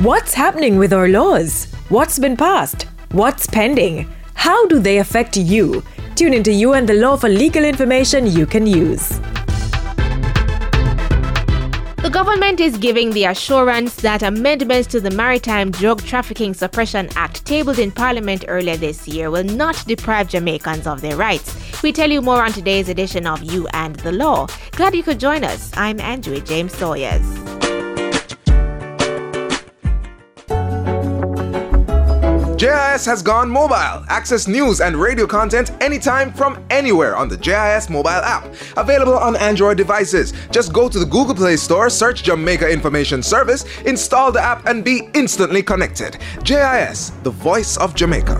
What's happening with our laws? What's been passed? What's pending? How do they affect you? Tune into You and the Law for legal information you can use. The government is giving the assurance that amendments to the Maritime Drug Trafficking Suppression Act tabled in Parliament earlier this year will not deprive Jamaicans of their rights. We tell you more on today's edition of You and the Law. Glad you could join us. I'm Andrew James Sawyers. JIS has gone mobile. Access news and radio content anytime from anywhere on the JIS mobile app. Available on Android devices. Just go to the Google Play Store, search Jamaica Information Service, install the app and be instantly connected. JIS, the voice of Jamaica.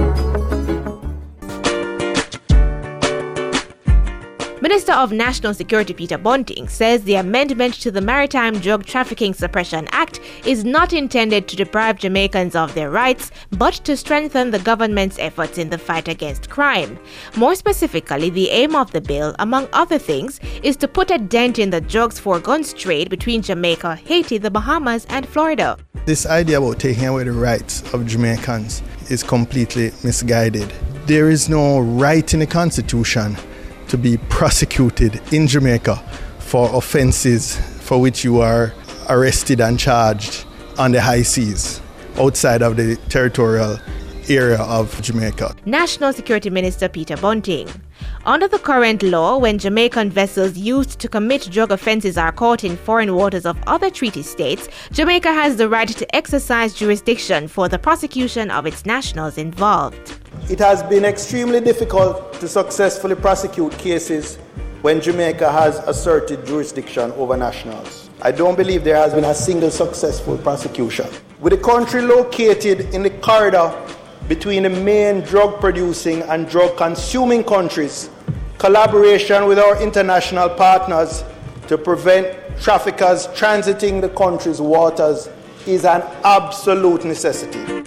Minister of National Security Peter Bunting says the amendment to the Maritime Drug Trafficking Suppression Act is not intended to deprive Jamaicans of their rights, but to strengthen the government's efforts in the fight against crime. More specifically, the aim of the bill, among other things, is to put a dent in the drugs for guns trade between Jamaica, Haiti, the Bahamas, and Florida. This idea about taking away the rights of Jamaicans is completely misguided. There is no right in the Constitution to be prosecuted in Jamaica for offenses for which you are arrested and charged on the high seas outside of the territorial area of Jamaica. National Security Minister Peter Bunting. Under the current law, when Jamaican vessels used to commit drug offenses are caught in foreign waters of other treaty states, Jamaica has the right to exercise jurisdiction for the prosecution of its nationals involved. It has been extremely difficult to successfully prosecute cases when Jamaica has asserted jurisdiction over nationals. I don't believe there has been a single successful prosecution. With the country located in the corridor between the main drug-producing and drug-consuming countries, collaboration with our international partners to prevent traffickers transiting the country's waters is an absolute necessity.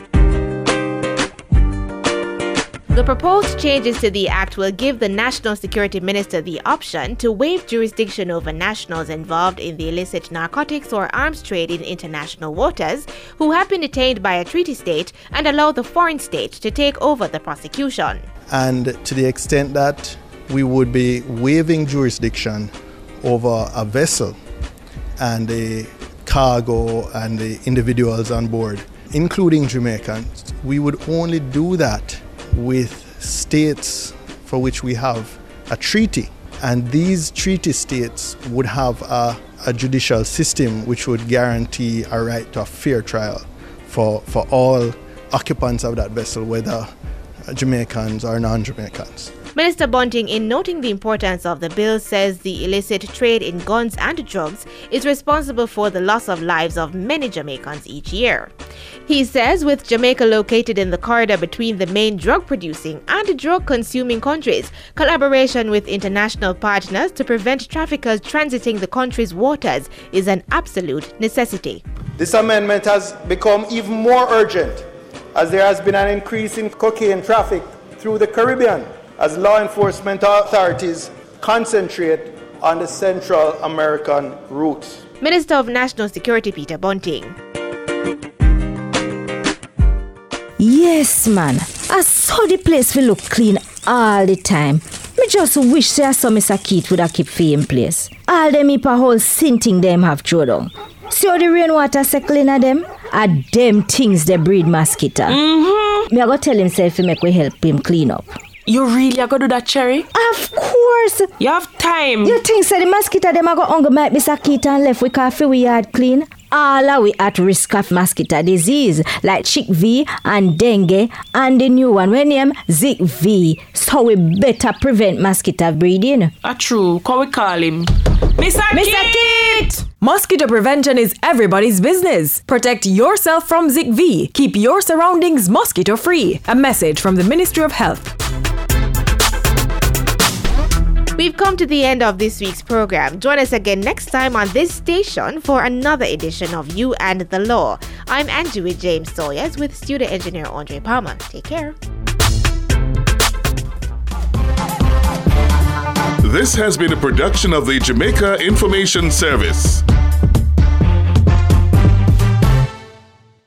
The proposed changes to the Act will give the National Security Minister the option to waive jurisdiction over nationals involved in the illicit narcotics or arms trade in international waters who have been detained by a treaty state and allow the foreign state to take over the prosecution. And to the extent that we would be waiving jurisdiction over a vessel and the cargo and the individuals on board, including Jamaicans, we would only do that with states for which we have a treaty. And these treaty states would have a judicial system which would guarantee a right to a fair trial for all occupants of that vessel, whether Jamaicans or non-Jamaicans. Minister Bunting, in noting the importance of the bill, says the illicit trade in guns and drugs is responsible for the loss of lives of many Jamaicans each year. He says with Jamaica located in the corridor between the main drug-producing and drug-consuming countries, collaboration with international partners to prevent traffickers transiting the country's waters is an absolute necessity. This amendment has become even more urgent as there has been an increase in cocaine traffic through the Caribbean as law enforcement authorities concentrate on the Central American routes. Minister of National Security Peter Bunting. Yes, man. I saw the place will look clean all the time. Me just wish there some Mr. Keith would have keep in place. All them heap a whole sinting them have throw down. See how the rainwater circling at them? At them things they breed mosquito. Me I go tell himself to make we help him clean up. You really are going to do that, Cherry? Of course. You have time. You think so the mosquito them are going to hunger might be Mr. and left with coffee we yard clean? All are we at risk of mosquito disease like Chick V and dengue and the new one we name Zika V. So we better prevent mosquito breeding. True. Can we call him? Mr. Kit! Mosquito prevention is everybody's business. Protect yourself from Zika V. Keep your surroundings mosquito free. A message from the Ministry of Health. We've come to the end of this week's program. Join us again next time on this station for another edition of You and the Law. I'm Andrew James Sawyers with studio engineer Andre Palmer. Take care. This has been a production of the Jamaica Information Service.